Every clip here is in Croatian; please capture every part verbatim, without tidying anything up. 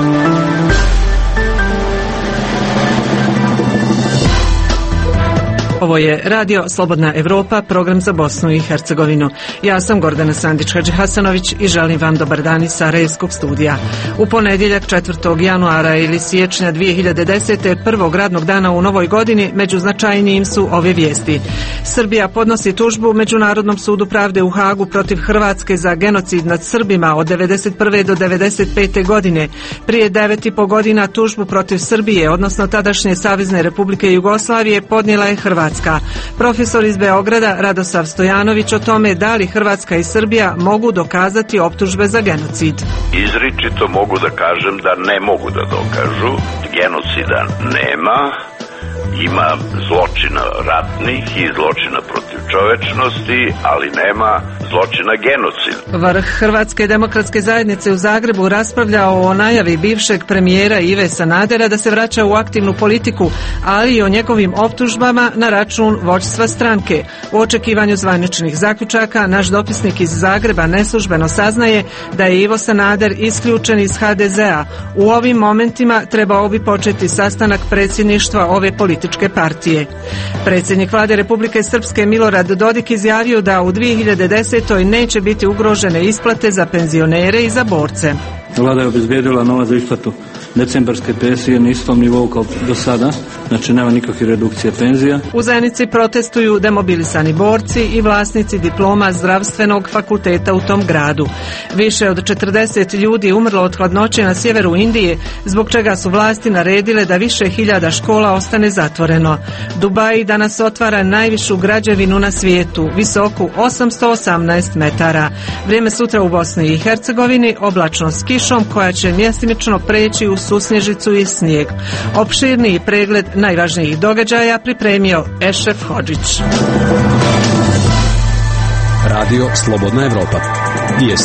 Ovo je Radio Slobodna Evropa, program za Bosnu i Hercegovinu. Ja sam Gordana Sandić-Hadžihasanović i želim vam dobar dan iz Sarajevskog studija. U ponedjeljak četvrtog januara ili siječnja dvije hiljade desete. prvog radnog dana u novoj godini, među značajnijim su ove vijesti. Srbija podnosi tužbu Međunarodnom sudu pravde u Hagu protiv Hrvatske za genocid nad Srbima od devedeset prve do devedeset pete godine. Prije devet i po godina tužbu protiv Srbije, odnosno tadašnje Savezne Republike Jugoslavije, podnijela je Hrvatska. Profesor iz Beograda Radosav Stojanović o tome da li Hrvatska i Srbija mogu dokazati optužbe za genocid. Izričito mogu da kažem da ne mogu da dokažu. Genocida nema. Ima zločina ratnih i zločina protiv čovečnosti, ali nema zločina genocida. Vrh Hrvatske demokratske zajednice u Zagrebu raspravljao o najavi bivšeg premijera Ive Sanadera da se vraća u aktivnu politiku, ali i o njegovim optužbama na račun vođstva stranke. U očekivanju zvaničnih zaključaka, naš dopisnik iz Zagreba neslužbeno saznaje da je Ivo Sanader isključen iz ha de zea. U ovim momentima trebao bi početi sastanak predsjedništva ove političke partije. Predsjednik Vlade Republike Srpske Milorad Dodik izjavio da u dvije hiljade desetoj neće biti ugrožene isplate za penzionere i za borce. Vlada je obezbijedila novac za isplatu decembarske pensije na istom nivou kao do sada, znači nema nikakve redukcije penzija. U Zenici protestuju demobilisani borci i vlasnici diploma zdravstvenog fakulteta u tom gradu. Više od četrdeset ljudi umrlo od hladnoće na sjeveru Indije, zbog čega su vlasti naredile da više hiljada škola ostane zatvoreno. Dubai danas otvara najvišu građevinu na svijetu, visoku osamsto osamnaest metara. Vrijeme sutra u Bosni i Hercegovini oblačno s kišom koja će mjestimično preći u susnježicu i snijeg. Opširniji pregled najvažnijih događaja pripremio Ešref Hodžić. Radio Slobodna Evropa. Vijesti.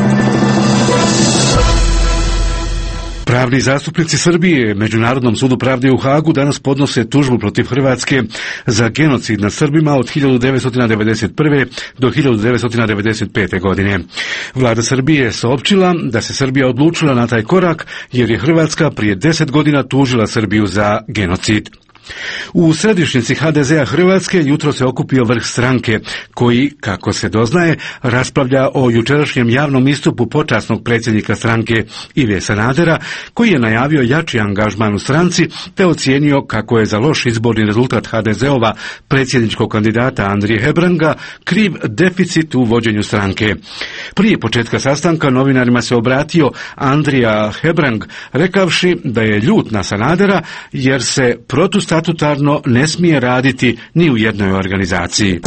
Pravni zastupnici Srbije Međunarodnom sudu pravde u Hagu danas podnose tužbu protiv Hrvatske za genocid nad Srbima od hiljadu devetsto devedeset prve. do hiljadu devetsto devedeset pete. godine. Vlada Srbije je saopćila da se Srbija odlučila na taj korak jer je Hrvatska prije deset godina tužila Srbiju za genocid. U središnjici ha de zea Hrvatske jutro se okupio vrh stranke koji, kako se doznaje, raspravlja o jučerašnjem javnom istupu počasnog predsjednika stranke Ive Sanadera, koji je najavio jači angažman u stranci te ocijenio kako je za loš izborni rezultat ha de zeova predsjedničkog kandidata Andrije Hebranga kriv deficit u vođenju stranke. Prije početka sastanka novinarima se obratio Andrija Hebrang rekavši da je ljut na Sanadera jer se protustatutarno ne smije raditi ni u jednoj organizaciji.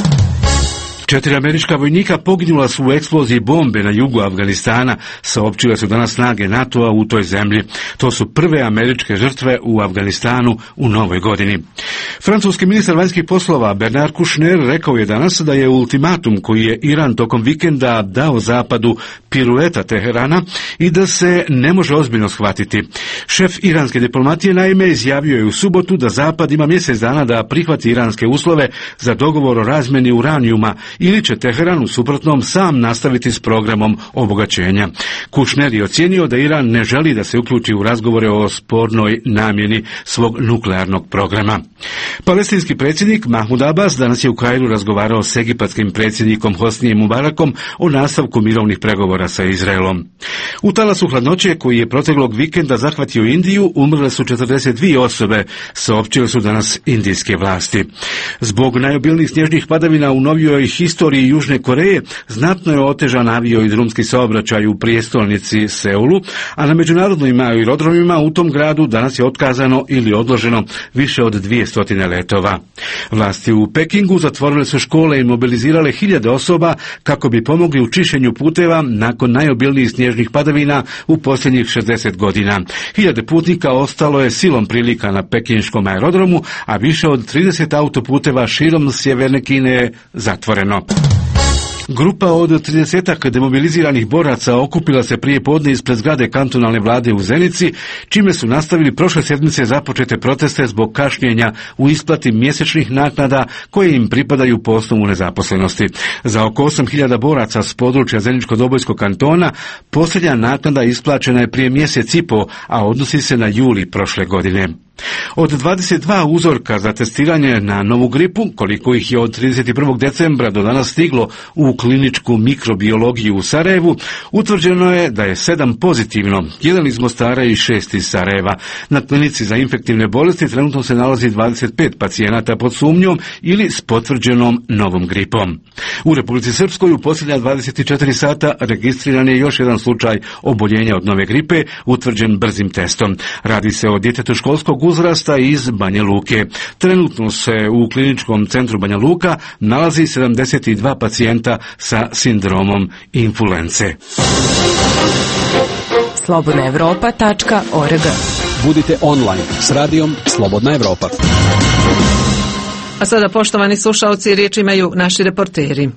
Četiri američka vojnika poginula su u eksploziji bombe na jugu Afganistana, saopćile su danas snage NATO-a u toj zemlji. To su prve američke žrtve u Afganistanu u novoj godini. Francuski ministar vanjskih poslova Bernard Kouchner rekao je danas da je ultimatum koji je Iran tokom vikenda dao zapadu pirueta Teherana i da se ne može ozbiljno shvatiti. Šef iranske diplomatije naime izjavio je u subotu da zapad ima mjesec dana da prihvati iranske uslove za dogovor o razmjeni uranijuma ili će Teheran u suprotnom sam nastaviti s programom obogaćenja. Kouchner je ocijenio da Iran ne želi da se uključi u razgovore o spornoj namjeni svog nuklearnog programa. Palestinski predsjednik Mahmud Abbas danas je u Kairu razgovarao s egipatskim predsjednikom Hosnijem Mubarakom o nastavku mirovnih pregovora sa Izraelom. U talasu hladnoće koji je proteklog vikenda zahvatio Indiju umrle su četrdeset dvije osobe, saopćile su danas indijske vlasti. Zbog najobilnijih snježnih padavina u novijoj historiji Južne Koreje znatno je otežan avio i drumski saobraćaj u prijestolnici Seulu, a na međunarodnim aerodromima u tom gradu danas je otkazano ili odloženo više od dvjesto letova. Vlasti u Pekingu zatvorile su škole i mobilizirale hiljade osoba kako bi pomogli u čišćenju puteva nakon najobilnijih snježnih padavina u posljednjih šezdeset godina. Hiljade putnika ostalo je silom prilika na pekinškom aerodromu, a više od trideset autoputeva širom sjeverne Kine je zatvoreno. Grupa od tridesetak demobiliziranih boraca okupila se prije podne ispred zgrade kantonalne vlade u Zenici, čime su nastavili prošle sedmice započete proteste zbog kašnjenja u isplati mjesečnih naknada koje im pripadaju po osnovu nezaposlenosti. Za oko osam hiljada boraca s područja Zeničko-Dobojskog kantona posljednja naknada isplaćena je prije mjesec i po, a odnosi se na juli prošle godine. Od dvadeset dva uzorka za testiranje na novu gripu, koliko ih je od trideset prvog decembra do danas stiglo u kliničku mikrobiologiju u Sarajevu, utvrđeno je da je sedam pozitivno, jedan iz Mostara i šest iz Sarajeva. Na klinici za infektivne bolesti trenutno se nalazi dvadeset pet pacijenata pod sumnjom ili s potvrđenom novom gripom. U Republici Srpskoj u posljednja dvadeset četiri sata registriran je još jedan slučaj oboljenja od nove gripe, utvrđen brzim testom. Radi se o djetetu školskog uzrasta iz Banja Luke. Trenutno se u kliničkom centru Banja Luka nalazi sedamdeset dva pacijenta sa sindromom influence. slobodna evropa tačka org. Budite online s radijom Slobodna Evropa. A sada, poštovani slušalci, riječ imaju naši reporteri.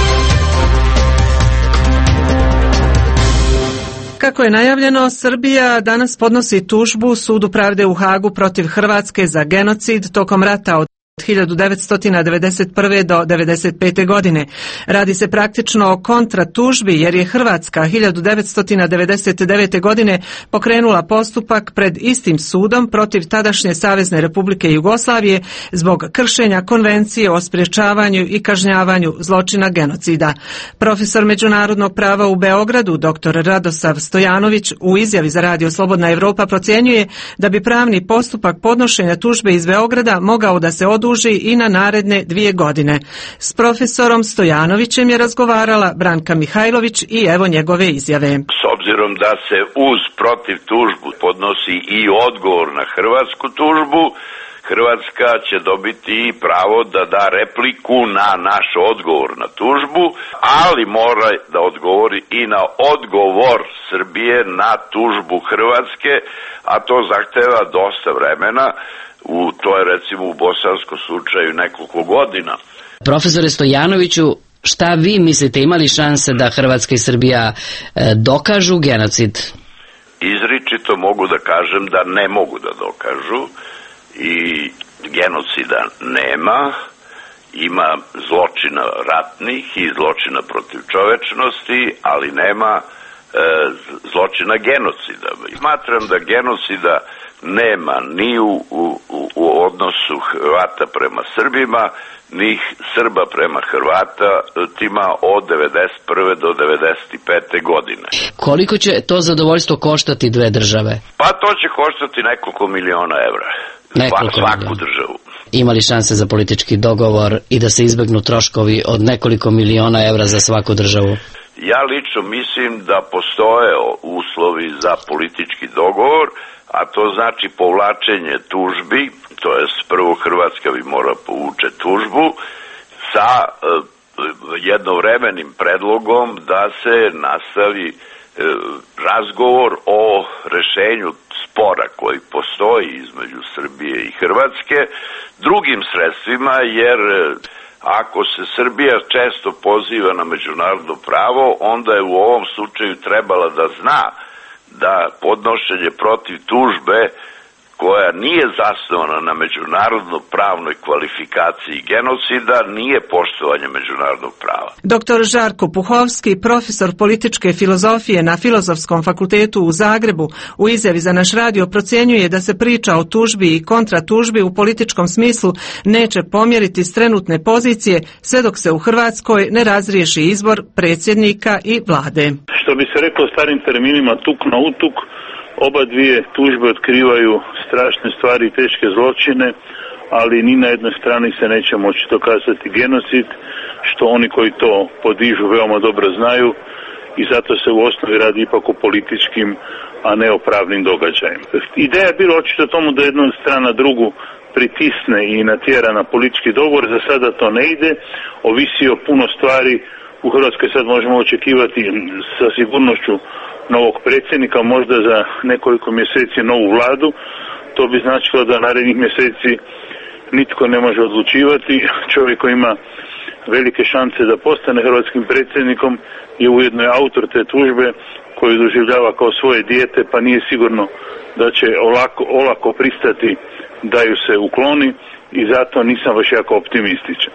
Kako je najavljeno, Srbija danas podnosi tužbu Sudu pravde u Hagu protiv Hrvatske za genocid tokom rata od hiljadu devetsto devedeset prve do devedeset pete godine. Radi se praktično o kontratužbi jer je Hrvatska hiljadu devetsto devedeset devete godine pokrenula postupak pred istim sudom protiv tadašnje Savezne Republike Jugoslavije zbog kršenja Konvencije o sprječavanju i kažnjavanju zločina genocida. Profesor međunarodnog prava u Beogradu, doktor Radosav Stojanović, u izjavi za Radio Slobodna Evropa procjenjuje da bi pravni postupak podnošenja tužbe iz Beograda mogao da se oduži i na naredne dvije godine. S profesorom Stojanovićem je razgovarala Branka Mihajlović i evo njegove izjave. S obzirom da se uz protiv tužbu podnosi i odgovor na hrvatsku tužbu, Hrvatska će dobiti i pravo da da repliku na naš odgovor na tužbu, ali mora da odgovori i na odgovor Srbije na tužbu Hrvatske, a to zahteva dosta vremena. U, to je recimo u bosanskom slučaju nekoliko godina. Profesore Stojanoviću, šta vi mislite, imali šanse da Hrvatska i Srbija e, dokažu genocid? Izričito mogu da kažem da ne mogu da dokažu i genocida nema. Ima zločina ratnih i zločina protiv čovečnosti, ali nema e, zločina genocida. Smatram da genocida nema ni u, u, u odnosu Hrvata prema Srbima, ni Srba prema Hrvatima od devedeset prve do devedeset pete godine. Koliko će to zadovoljstvo koštati dve države? Pa to će koštati nekoliko miliona evra. Nekoliko svaku miliona. Državu. Ima li šanse za politički dogovor i da se izbegnu troškovi od nekoliko miliona evra za svaku državu? Ja lično mislim da postoje uslovi za politički dogovor, a to znači povlačenje tužbi, to jest prvo Hrvatska bi mora povuče tužbu sa e, jednovremenim predlogom da se nastavi e, razgovor o rešenju spora koji postoji između Srbije i Hrvatske drugim sredstvima, jer ako se Srbija često poziva na međunarodno pravo, onda je u ovom slučaju trebala da zna da podnošenje protiv tužbe koja nije zasnovana na međunarodno pravnoj kvalifikaciji genocida nije poštovanje međunarodnog prava. Doktor Žarko Puhovski, profesor političke filozofije na Filozofskom fakultetu u Zagrebu, u izjavi za naš radio procjenjuje da se priča o tužbi i kontratužbi u političkom smislu neće pomjeriti s trenutne pozicije sve dok se u Hrvatskoj ne razriješi izbor predsjednika i vlade. Što bi se reklo starim terminima tuk na utuk, oba dvije tužbe otkrivaju strašne stvari i teške zločine, ali ni na jednoj strani se neće moći dokazati genocid, što oni koji to podižu veoma dobro znaju i zato se u osnovi radi ipak o političkim, a ne o pravnim događajima. Ideja je bila očito tomu da jedna strana drugu pritisne i natjera na politički dogovor, za sada to ne ide, ovisi o puno stvari. U Hrvatskoj sad možemo očekivati sa sigurnošću novog predsjednika, možda za nekoliko mjeseci novu vladu. To bi značilo da narednih mjeseci nitko ne može odlučivati. Čovjek koji ima velike šanse da postane hrvatskim predsjednikom i ujedno je autor te tužbe koju doživljava kao svoje dijete, pa nije sigurno da će olako, olako pristati da ju se ukloni i zato nisam baš jako optimističan.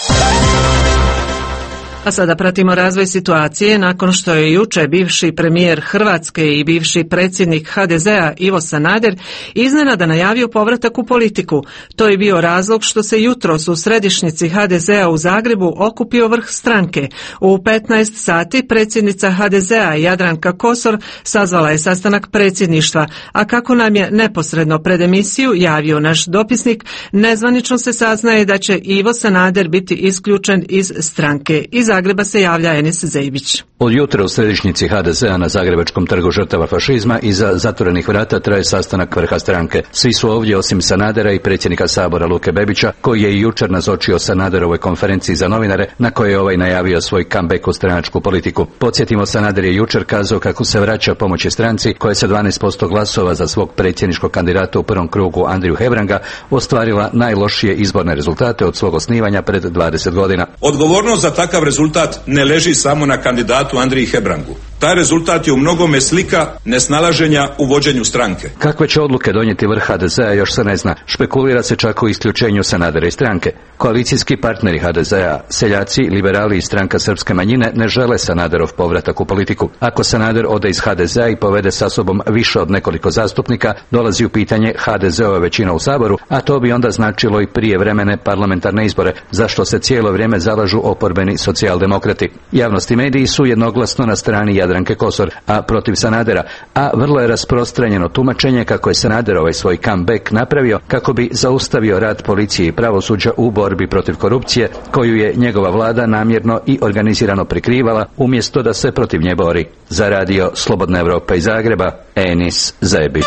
A sada pratimo razvoj situacije nakon što je jučer bivši premijer Hrvatske i bivši predsjednik ha de zea Ivo Sanader iznenada najavio povratak u politiku. To je bio razlog što se jutros u središnjici ha de zea u Zagrebu okupio vrh stranke. U petnaest sati predsjednica ha de zea Jadranka Kosor sazvala je sastanak predsjedništva, a kako nam je neposredno pred emisiju javio naš dopisnik, nezvanično se saznaje da će Ivo Sanader biti isključen iz stranke. Iz Zagreba se javlja Enis Zejbić. Od jutra u središnjici ha de zea na Zagrebačkom trgu žrtava fašizma iza zatvorenih vrata traje sastanak vrha stranke. Svi su ovdje osim Sanadera i predsjednika Sabora Luke Bebića, koji je i jučer nazočio Sanaderovoj konferenciji za novinare, na kojoj je ovaj najavio svoj comeback u stranačku politiku. Podsjetimo, Sanader je jučer kazao kako se vraća pomoći stranci koja je sa dvanaest posto glasova za svog predsjedničkog kandidata u prvom krugu Andriju Hebranga ostvarila najlošije izborne rezultate od svog osnivanja pred dvadeset godina. Odgovornost za takav rezultat ne leži samo na kandidatu Andriji Hebrangu. Taj rezultat je u mnogome slika nesnalaženja u vođenju stranke. Kakve će odluke donijeti vrh ha de zea još se ne zna. Špekulira se čak o isključenju Sanadera iz stranke. Koalicijski partneri ha de zea, seljaci, liberali i stranka srpske manjine ne žele Sanaderov povratak u politiku. Ako Sanader ode iz ha de zea i povede sa sobom više od nekoliko zastupnika, dolazi u pitanje ha de zeova većina u Saboru, a to bi onda značilo i prijevremene parlamentarne izbore, za što se cijelo vrijeme zalažu oporbeni socijaldemokrati. Javnost i mediji su jednoglasno na strani Jadranke Kosor, a protiv Sanadera, a vrlo je rasprostranjeno tumačenje kako je Sanader ovaj svoj comeback napravio kako bi zaustavio rad policije i pravosuđa u borbi protiv korupcije, koju je njegova vlada namjerno i organizirano prikrivala, umjesto da se protiv nje bori. Za radio Slobodna Evropa iz Zagreba, Enis Zebić.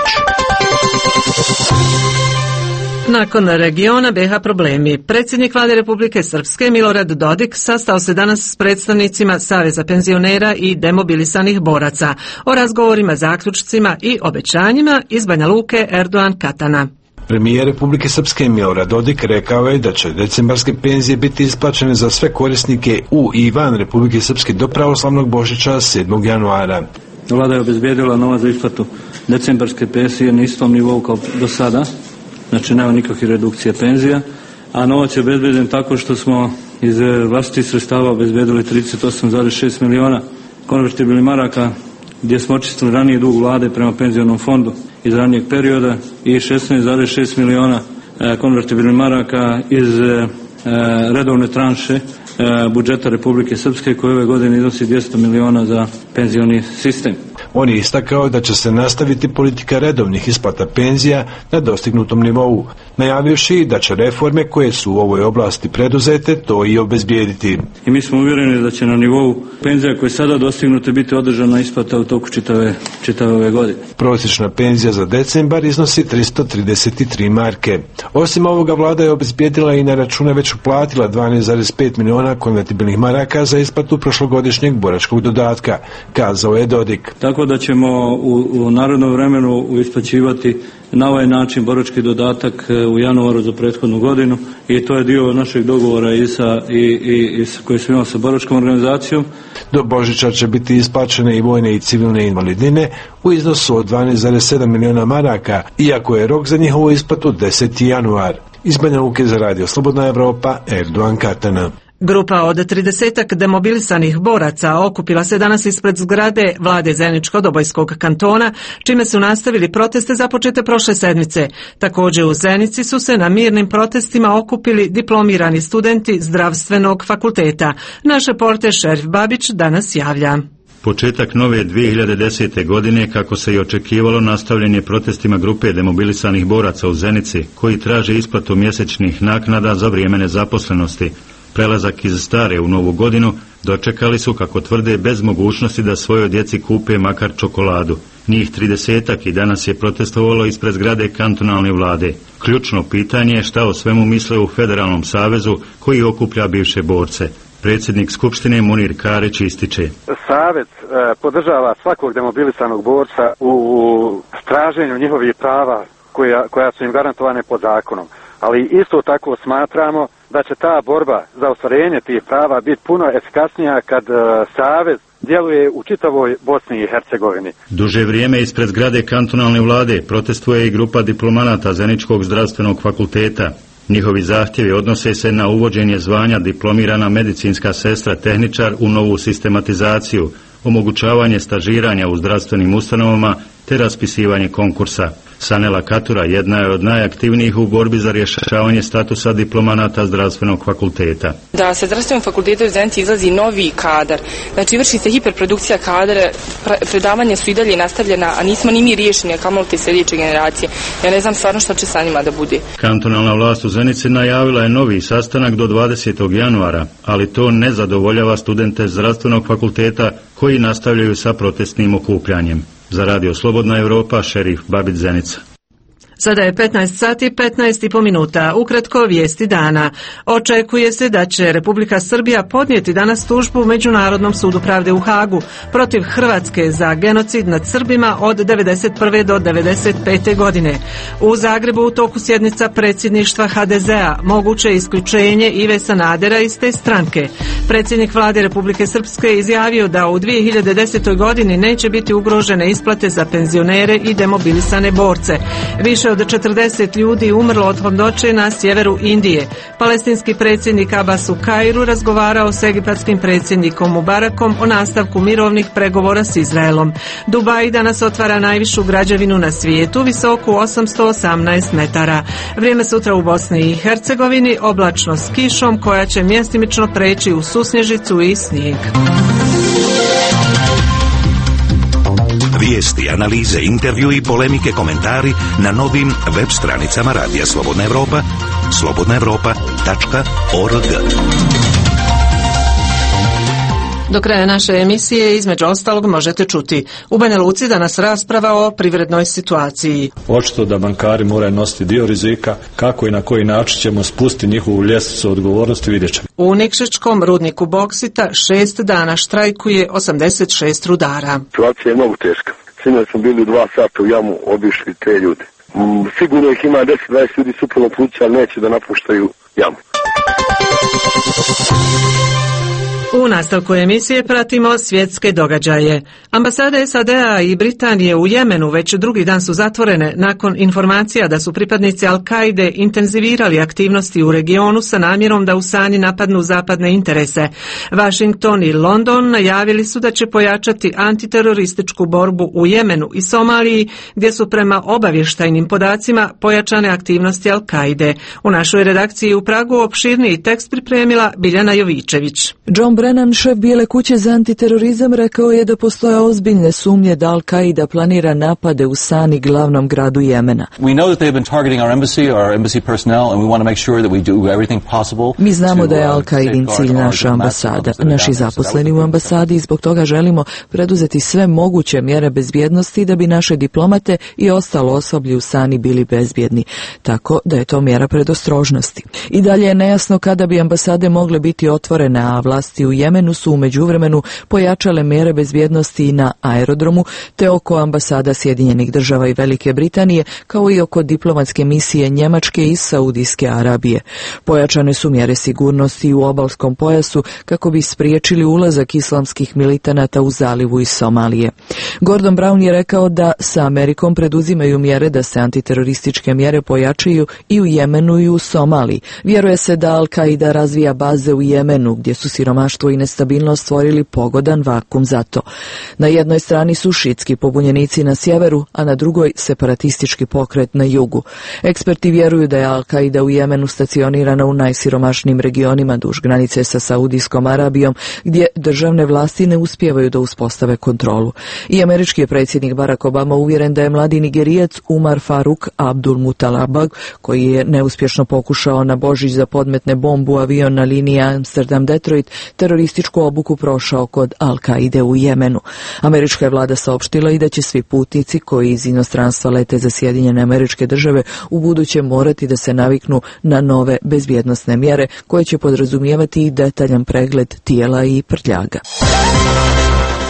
Nakon regiona be ha problemi, predsjednik vlade Republike Srpske Milorad Dodik sastao se danas s predstavnicima Saveza penzionera i demobilisanih boraca o razgovorima, zaključcima i obećanjima iz Banja Luke Erdogan Katana. Premijer Republike Srpske Milorad Dodik rekao je da će decembarske penzije biti isplaćene za sve korisnike u i van Republike Srpske do pravoslavnog Božića sedmog januara. Vlada je obezbijedila novac za isplatu decembarske penzije na istom nivou kao do sada. Znači nema nikakve redukcije penzija, a novac je obezbeden tako što smo iz vlastitih sredstava obezbedili trideset osam zarez šest miliona konvertibilnih maraka, gdje smo očistili raniji dug vlade prema penzionom fondu iz ranijeg perioda i šesnaest zarez šest miliona konvertibilnih maraka iz redovne tranše budžeta Republike Srpske, koji ove godine iznosi dvjesto miliona za penzioni sistem. On je istakao da će se nastaviti politika redovnih isplata penzija na dostignutom nivou, najavivši da će reforme koje su u ovoj oblasti preduzete to i obezbijediti. I mi smo uvjereni da će na nivou penzija koje sada dostignute biti održana isplata u toku čitave, čitave ove godine. Prosječna penzija za decembar iznosi tristo trideset tri marke. Osim ovoga, vlada je obezbijedila i na račune već uplatila dvanaest zarez pet miliona konvertibilnih maraka za isplatu prošlogodišnjeg boračkog dodatka, kazao je Dodik. Tako da ćemo u, u narodnom vremenu isplaćivati na ovaj način borački dodatak u januaru za prethodnu godinu i to je dio našeg dogovora i sa, i, i, i koji smo imali sa boračkom organizacijom. Do Božića će biti isplaćene i vojne i civilne invalidnine u iznosu od dvanaest zarez sedam miliona maraka, iako je rok za njihovu isplatu deseti januar. Iz Banja Luke za radio Slobodna Evropa, Erdogan Katana. Grupa od tridesetak demobilisanih boraca okupila se danas ispred zgrade vlade Zeničko-Dobojskog kantona, čime su nastavili proteste započete prošle sedmice. Također u Zenici su se na mirnim protestima okupili diplomirani studenti zdravstvenog fakulteta. Naš reporter Šerif Babić danas javlja. Početak nove dvije hiljade desete. godine, kako se i očekivalo, nastavljen je protestima grupe demobilisanih boraca u Zenici, koji traže isplatu mjesečnih naknada za vrijeme nezaposlenosti. Prelazak iz stare u novu godinu dočekali su, kako tvrde, bez mogućnosti da svojoj djeci kupe makar čokoladu. Njih tridesetak i danas je protestovalo ispred zgrade kantonalne vlade. Ključno pitanje je šta o svemu misle u Federalnom savezu koji okuplja bivše borce. Predsjednik Skupštine Munir Karić ističe. Savez e, podržava svakog demobilisanog borca u, u traženju njihovih prava koja, koja su im garantovane pod zakonom. Ali isto tako smatramo da će ta borba za ostvarenje tih prava biti puno efikasnija kad uh, Savez djeluje u čitavoj Bosni i Hercegovini. Duže vrijeme ispred zgrade kantonalne vlade protestuje i grupa diplomanata Zeničkog zdravstvenog fakulteta. Njihovi zahtjevi odnose se na uvođenje zvanja diplomirana medicinska sestra tehničar u novu sistematizaciju, omogućavanje stažiranja u zdravstvenim ustanovama te raspisivanje konkursa. Sanela Katura jedna je od najaktivnijih u borbi za rješavanje statusa diplomanata zdravstvenog fakulteta. Da se zdravstvenom fakultetu u Zenici izlazi novi kadar, znači vrši se hiperprodukcija kadara, predavanja su i dalje nastavljena, a nismo ni mi riješeni, a kamoli te sljedeće generacije. Ja ne znam stvarno što će sa njima da bude. Kantonalna vlast u Zenici najavila je novi sastanak do dvadesetog januara, ali to ne zadovoljava studente zdravstvenog fakulteta koji nastavljaju sa protestnim okupljanjem. Za Radio Slobodna Evropa, Šerif Babić, Zenica. Sada je petnaest sati petnaest i po minuta. Ukratko vijesti dana. Očekuje se da će Republika Srbija podnijeti danas tužbu u Međunarodnom sudu pravde u Hagu protiv Hrvatske za genocid nad Srbima od devedeset prve do devedeset pete godine. U Zagrebu u toku sjednica predsjedništva ha de zea moguće isključenje Ive Sanadera iz te stranke. Predsjednik vlade Republike Srpske izjavio da u dvije hiljade desetoj godini neće biti ugrožene isplate za penzionere i demobilisane borce. Više od četrdeset ljudi umrlo od hladnoće na sjeveru Indije. Palestinski predsjednik Abbas u Kairu razgovarao s egipatskim predsjednikom Mubarakom o nastavku mirovnih pregovora s Izraelom. Dubaj danas otvara najvišu građevinu na svijetu, visoku osamsto osamnaest metara. Vrijeme sutra u Bosni i Hercegovini oblačno s kišom koja će mjestimično preći u susnježicu i snijeg. Vijesti, analize, intervju i polemike, komentari na novim web stranicama Radija Slobodna Evropa, slobodna evropa tačka org. Do kraja naše emisije između ostalog možete čuti: u Banja Luci danas rasprava o privrednoj situaciji. Očito da bankari moraju nositi dio rizika, kako i na koji način ćemo spustiti njihovu ljestvicu odgovornosti, vidjet ćemo. U Nikšićkom rudniku boksita šest dana štrajkuje osamdeset šest rudara. Situacija je mnogo teška. Sinoć smo bili dva sata u jamu, obišli te ljude. Sigurno ih ima deset dvadeset ljudi suprotno puća, ali neće da napuštaju jamu. U nastavku emisije pratimo svjetske događaje. Ambasade es a de a i Britanije u Jemenu već drugi dan su zatvorene nakon informacija da su pripadnici Al-Kaide intenzivirali aktivnosti u regionu sa namjerom da u Sani napadnu zapadne interese. Washington i London najavili su da će pojačati antiterorističku borbu u Jemenu i Somaliji, gdje su prema obavještajnim podacima pojačane aktivnosti Al-Kaide. U našoj redakciji u Pragu opširniji tekst pripremila Biljana Jovičević. John Brennan, šef Bijele kuće za antiterorizam, rekao je da postoje ozbiljne sumnje da Al-Qaida planira napade u Sani, glavnom gradu Jemena. Mi znamo da je Al-Qaidin cilj naša ambasada, naši zaposleni u ambasadi, i zbog toga želimo preduzeti sve moguće mjere bezbjednosti da bi naše diplomate i ostalo osoblje u Sani bili bezbjedni, tako da je to mjera predostrožnosti. I dalje je nejasno kada bi ambasade mogle biti otvorene, a vlasti u Jemenu su u međuvremenu pojačale mjere bezbjednosti na aerodromu te oko ambasada Sjedinjenih država i Velike Britanije, kao i oko diplomatske misije Njemačke i Saudijske Arabije. Pojačane su mjere sigurnosti u obalskom pojasu kako bi spriječili ulazak islamskih militanata u zalivu iz Somalije. Gordon Brown je rekao da sa Amerikom preduzimaju mjere da se antiterorističke mjere pojačaju i u Jemenu i u Somaliji. Vjeruje se da Al-Qaida razvija baze u Jemenu, gdje su siromaštvo i nestabilnost stvorili pogodan vakum za to. Na jednoj strani su šitski pobunjenici na sjeveru, a na drugoj separatistički pokret na jugu. Eksperti vjeruju da je Al-Qaida u Jemenu stacionirana u najsiromašnijim regionima duž granice sa Saudijskom Arabijom, gdje državne vlasti ne uspijevaju da uspostave kontrolu. I američki je predsjednik Barack Obama uvjeren da je mladi Nigerijac Umar Faruk Abdul Mutalabag, koji je neuspješno pokušao na Božić da podmetne bombu u avion na liniji Amsterdam-Detroit, terorističku obuku prošao kod Al-Qaide u Jemenu. Američka je vlada saopštila i da će svi putnici koji iz inostranstva lete za Sjedinjene Američke Države u buduće morati da se naviknu na nove bezbjednosne mjere koje će podrazumijevati i detaljan pregled tijela i prtljaga.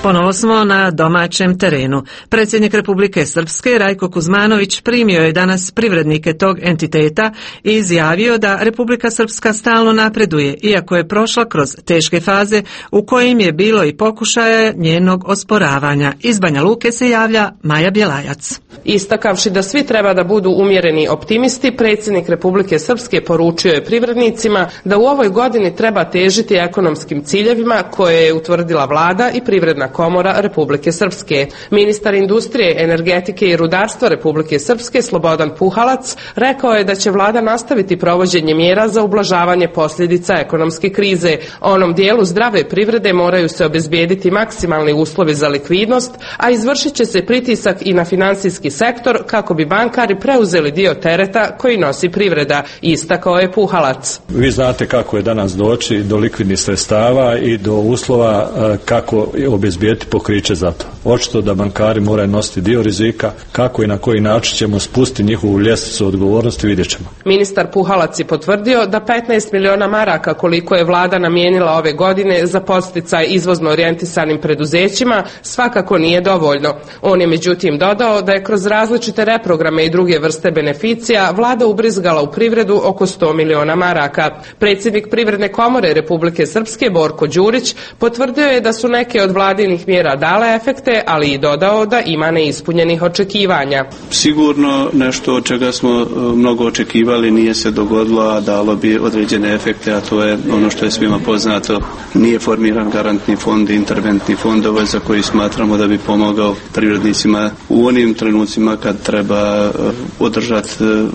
Ponovo smo na domaćem terenu. Predsjednik Republike Srpske Rajko Kuzmanović primio je danas privrednike tog entiteta i izjavio da Republika Srpska stalno napreduje, iako je prošla kroz teške faze u kojim je bilo i pokušaja njenog osporavanja. Iz Banja Luke se javlja Maja Bjelajac. Istakavši da svi treba da budu umjereni optimisti, predsjednik Republike Srpske poručio je privrednicima da u ovoj godini treba težiti ekonomskim ciljevima koje je utvrdila vlada i Privredna komora Republike Srpske. Ministar industrije, energetike i rudarstva Republike Srpske Slobodan Puhalac rekao je da će vlada nastaviti provođenje mjera za ublažavanje posljedica ekonomske krize. Onom dijelu zdrave privrede moraju se obezbijediti maksimalni uslovi za likvidnost, a izvršit će se pritisak i na financijski sektor kako bi bankari preuzeli dio tereta koji nosi privreda, istakao je Puhalac. Vi znate kako je danas doći do likvidnih sredstava i do uslova kako obezbijeti pokriće za to. Očito da bankari moraju nositi dio rizika, kako i na koji način ćemo spustiti njihovu ljestvicu odgovornosti, vidjet ćemo. Ministar Puhalac je potvrdio da petnaest miliona maraka koliko je vlada namijenila ove godine za podsticaj izvozno orijentisanim preduzećima svakako nije dovoljno. On je međutim dodao da je kroz različite reprograme i druge vrste beneficija vlada ubrizgala u privredu oko sto miliona maraka. Predsjednik Privredne komore Republike Srpske Borko Đurić potvrdio je da su neke od vladinih mjera dale efekte, ali i dodao da ima neispunjenih očekivanja. Sigurno nešto od čega smo mnogo očekivali nije se dogodilo, a dalo bi određene efekte, a to je ono što je svima poznato. Nije formiran garantni fond, interventni fondove za koji smatramo da bi pomogao privrednicima u onim trenucima kad treba održati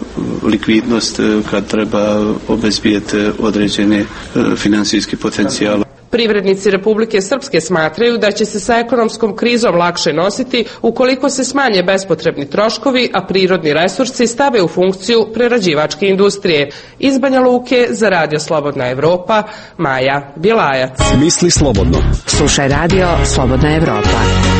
likvidnost, kad treba obezbijeti određene financijski potencijal. Privrednici Republike Srpske smatraju da će se sa ekonomskom krizom lakše nositi ukoliko se smanje bespotrebni troškovi, a prirodni resursi stave u funkciju prerađivačke industrije. Iz Banja Luke za Radio Slobodna Evropa, Maja Bjelajac. Misli slobodno. Slušaj Radio Slobodna Evropa.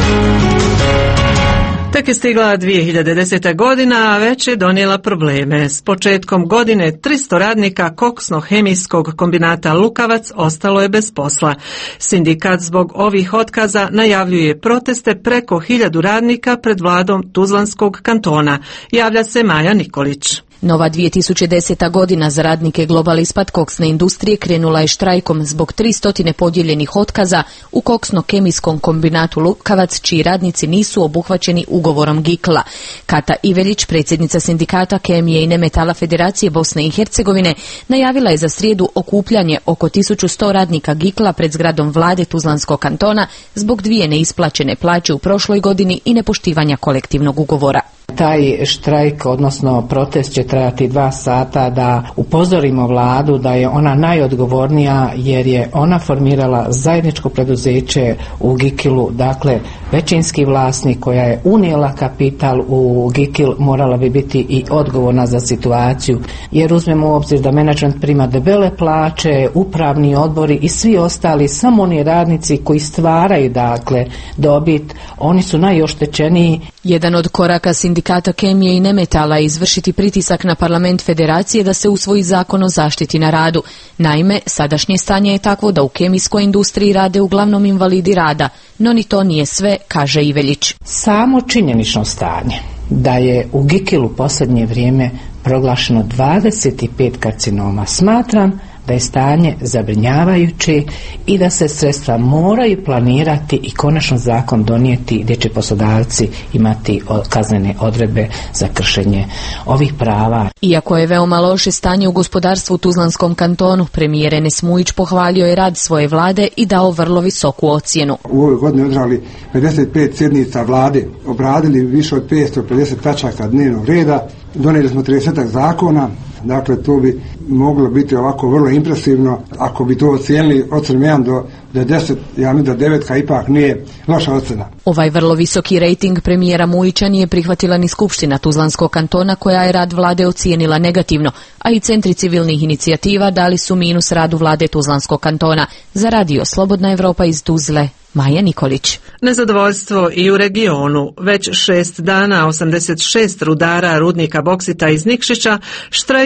Tek je stigla dvije hiljade deseta godina, a već je donijela probleme. S početkom godine tristo radnika koksno-hemijskog kombinata Lukavac ostalo je bez posla. Sindikat zbog ovih otkaza najavljuje proteste preko hiljadu radnika pred vladom Tuzlanskog kantona. Javlja se Maja Nikolić. Nova dvije tisuće deseta godina za radnike Global Ispat koksne industrije krenula je štrajkom zbog tristo podijeljenih otkaza u koksno-kemijskom kombinatu Lukavac, čiji radnici nisu obuhvaćeni ugovorom Gikla. Kata Ivelić, predsjednica sindikata kemije i nemetala Federacije Bosne i Hercegovine, najavila je za srijedu okupljanje oko tisuću sto radnika Gikla pred zgradom vlade Tuzlanskog kantona zbog dvije neisplaćene plaće u prošloj godini i nepoštivanja kolektivnog ugovora. Taj štrajk, odnosno protest, će trajati dva sata da upozorimo vladu da je ona najodgovornija jer je ona formirala zajedničko preduzeće u Gikilu, dakle većinski vlasnik koja je unijela kapital u Gikil morala bi biti i odgovorna za situaciju, jer uzmemo u obzir da menadžment prima debele plaće, upravni odbori i svi ostali, samo oni radnici koji stvaraju dakle dobit, oni su najoštećeniji. Jedan od koraka sindikata kemije i nemetala je izvršiti pritisak na parlament federacije da se usvoji zakon o zaštiti na radu. Naime, sadašnje stanje je takvo da u kemijskoj industriji rade uglavnom invalidi rada, no ni to nije sve, kaže Ivelić. Samo činjenično stanje da je u Gikilu posljednje vrijeme proglašeno dvadeset pet karcinoma, smatram da je stanje zabrinjavajuće i da se sredstva moraju planirati i konačno zakon donijeti gdje će poslodavci imati kaznene odredbe za kršenje ovih prava. Iako je veoma loše stanje u gospodarstvu u Tuzlanskom kantonu, premijer Enes Mujić pohvalio je rad svoje vlade i dao vrlo visoku ocjenu. U ovoj godini održali pedeset pet sjednica vlade, obradili više od petsto pedeset tačaka dnevnog reda, donijeli smo trideset zakona. Dakle, to bi moglo biti ovako vrlo impresivno. Ako bi to ocijenili ocjenom jedan do deset, ja mislim da devetka ipak nije loša ocjena. Ovaj vrlo visoki rejting premijera Mujića nije prihvatila ni Skupština Tuzlanskog kantona, koja je rad vlade ocijenila negativno, a i centri civilnih inicijativa dali su minus radu vlade Tuzlanskog kantona. Za Radio Slobodna Evropa iz Tuzle, Maja Nikolić. Nezadovoljstvo i u regionu. Već šest dana osamdeset šest rudara rudnika boksita iz Nikšića štrajkuje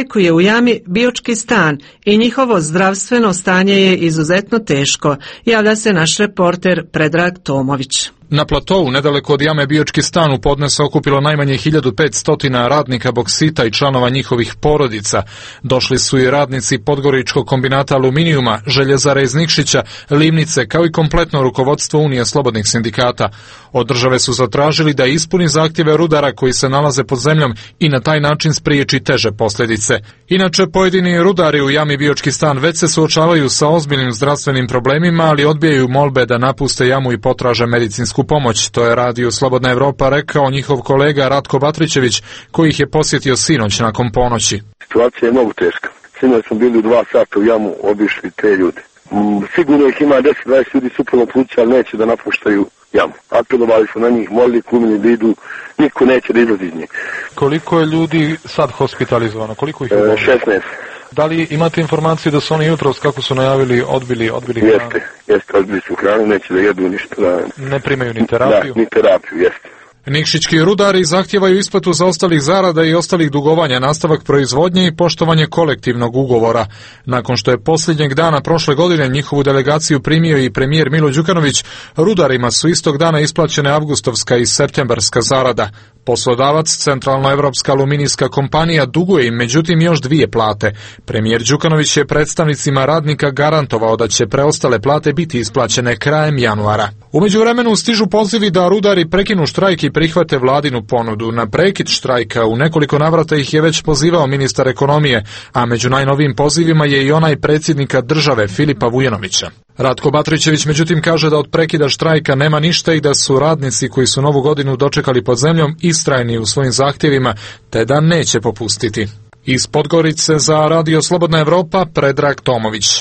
štrajku je u jami biočki stan i njihovo zdravstveno stanje je izuzetno teško, javlja se naš reporter Predrag Tomović. Na platovu, nedaleko od jame Biočki stan, u podne se okupilo najmanje hiljadu petsto radnika Boksita i članova njihovih porodica. Došli su i radnici Podgoričkog kombinata aluminijuma, Željezara iz Nikšića, Livnice, kao i kompletno rukovodstvo Unije slobodnih sindikata. Od države su zatražili da ispuni zahtjeve rudara koji se nalaze pod zemljom i na taj način spriječi teže posljedice. Inače, pojedini rudari u jami Biočki stan već se suočavaju sa ozbiljnim zdravstvenim problemima, ali odbijaju molbe da napuste jamu i potraže medicinsku pomoć. To je Radio Slobodna Evropa rekao njihov kolega Ratko Batrićević, koji ih je posjetio sinoć nakon ponoći. Situacija je mnogo teška. Sinoć smo bili dva sata u jamu, obišli te ljude. Mm, sigurno ih ima deset dvadeset ljudi suprotno pluća, ali neće da napuštaju jamu. Apelovali smo na njih, molili kumili da idu, niko neće da izlazi iz njih. Koliko je ljudi sad hospitalizovano? Koliko ih je e, šesnaest. Da li imate informaciju da su oni jutros, kako su najavili, odbili, odbili hranu? Jeste, jeste, odbili su hranu, neće da jedu ništa. Da... Ne primaju ni terapiju? Da, ni terapiju, jeste. Nikšićki rudari zahtijevaju isplatu zaostalih zarada i ostalih dugovanja, nastavak proizvodnje i poštovanje kolektivnog ugovora. Nakon što je posljednjeg dana prošle godine njihovu delegaciju primio i premijer Milo Đukanović, rudarima su istog dana isplaćene avgustovska i septembarska zarada. Poslodavac, Centralnoevropska aluminijska kompanija, duguje im međutim još dvije plate. Premijer Đukanović je predstavnicima radnika garantovao da će preostale plate biti isplaćene krajem januara. U međuvremenu stižu pozivi da rudari prekinu štrajk i prihvate vladinu ponudu. Na prekid štrajka u nekoliko navrata ih je već pozivao ministar ekonomije, a među najnovijim pozivima je i onaj predsjednika države Filipa Vujanovića. Ratko Batrićević međutim kaže da od prekida štrajka nema ništa i da su radnici koji su novu godinu dočekali pod zemljom istrajni u svojim zahtjevima, te da neće popustiti. Iz Podgorice za Radio Slobodna Evropa, Predrag Tomović.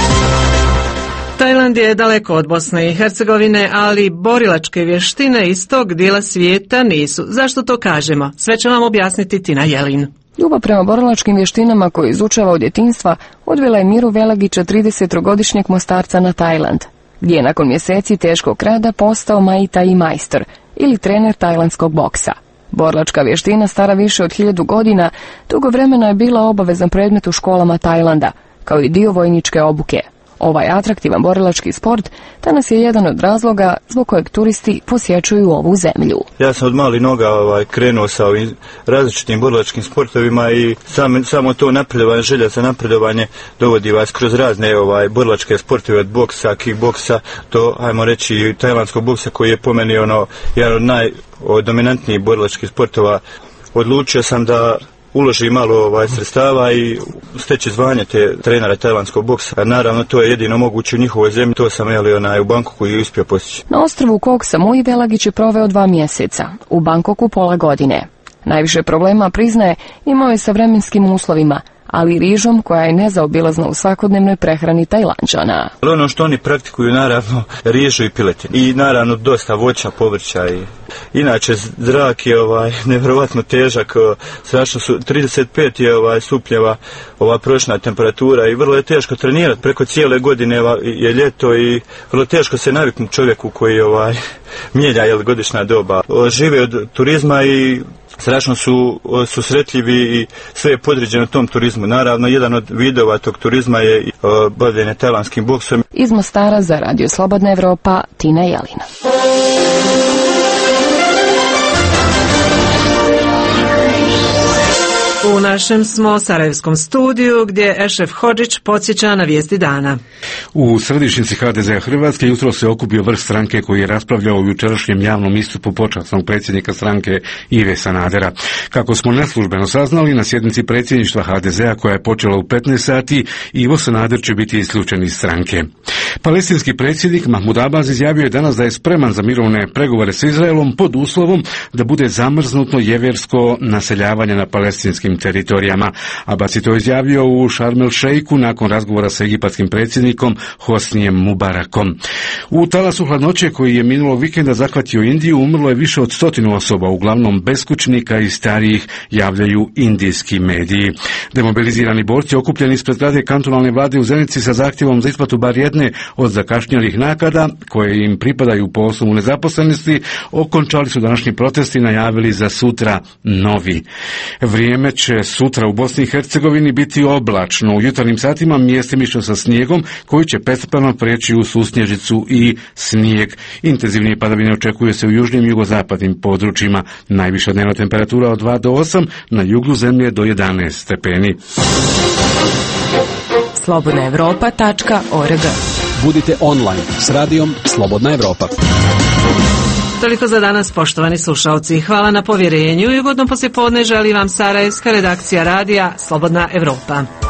Tajland je daleko od Bosne i Hercegovine, ali borilačke vještine iz tog dijela svijeta nisu. Zašto to kažemo? Sve će vam objasniti Tina Jelin. Ljubav prema borilačkim vještinama koju izučava od djetinjstva odvela je Miru Velagića, tridesetogodišnjeg Mostarca, na Tajland, gdje je nakon mjeseci teškog rada postao Muay Thai majstor ili trener tajlandskog boksa. Borilačka vještina, stara više od hiljadu godina, dugo vremena je bila obavezan predmet u školama Tajlanda, kao i dio vojničke obuke. Ovaj atraktivan borilački sport danas je jedan od razloga zbog kojeg turisti posjećuju ovu zemlju. Ja sam od malih noga ovaj, krenuo sa ovim različitim borilačkim sportovima i sam, samo to napredovanje, želja za napredovanje dovodi vas kroz razne ovaj, borilačke sportove, od boksa, kickboksa, to, ajmo reći, tajlandskog boksa, koji je po meni ono, jedan od najdominantnijih borilačkih sportova. Odlučio sam da uloži malo ovaj sredstava i steći zvanje te trenera tajlandskog boksa. Naravno, to je jedino moguće u njihovoj zemlji. To sam jeli onaj u Bangkoku i uspio postići. Na ostrvu Koh Samui Velagić je proveo dva mjeseca, u Bangkoku pola godine. Najviše problema, priznaje, imao je sa vremenskim uslovima, ali i rižom koja je nezaobilazna u svakodnevnoj prehrani Tajlanđana. Ono što oni praktikuju, naravno, rižu i piletinu. I naravno dosta voća, povrća. I... Inače, zrak je ovaj, nevjerovatno težak, strašno su, trideset pet je ovaj, stupnjeva ova prošna temperatura i vrlo je teško trenirati. Preko cijele godine je ljeto i vrlo teško se naviknuti čovjeku koji ovaj, mijenja jel, godišnja doba. Žive od turizma i strašno su susretljivi i sve je podređeno tom turizmu. Naravno, jedan od vidova tog turizma je i bavljenje tajlandskim boksom. Iz Mostara za Radio Slobodna Evropa, Tina Jelina. U našem smo sarajevskom studiju gdje Ešref Hodžić podsjeća na vijesti dana. U središnjici ha de zea Hrvatske jutro se okupio vrh stranke koji je raspravljao o jučerašnjem javnom istupu počasnog predsjednika stranke Ive Sanadera. Kako smo neslužbeno saznali, na sjednici predsjedništva ha de zea koja je počela u petnaest sati, Ivo Sanader će biti isključen iz stranke. Palestinski predsjednik Mahmud Abbas izjavio je danas da je spreman za mirovne pregovore s Izraelom pod uslovom da bude zamrznuto jeversko naseljavanje na palestinskim teritorijama. Abbas je to izjavio u Šarm el Šeiku nakon razgovora sa egipatskim predsjednikom Hosnijem Mubarakom. U talasu hladnoće koji je minulog vikenda zahvatio Indiju umrlo je više od stotinu osoba, uglavnom beskućnika i starijih, javljaju indijski mediji. Demobilizirani borci okupljeni ispred zgrade kantonalne vlade u Zenici sa zahtjevom za isplatu bar jedne od zakašnjelih naknada koje im pripadaju po osnovu nezaposlenosti okončali su današnji protest i najavili za sutra novi. Vrijeme će će sutra u Bosni i Hercegovini biti oblačno. U jutarnjim satima mjestimično sa snijegom koji će postepeno preći u susnježicu i snijeg. Intenzivnije padavine očekuje se u južnim i jugozapadnim područjima. Najviša dnevna temperatura od dva do osam, na jugu zemlje do jedanaest stepeni. slobodna evropa tačka org. Budite online s radijom Slobodna Evropa. Toliko za danas, poštovani slušalci. Hvala na povjerenju i ugodno poslijepodne želi vam sarajevska redakcija radija Slobodna Evropa.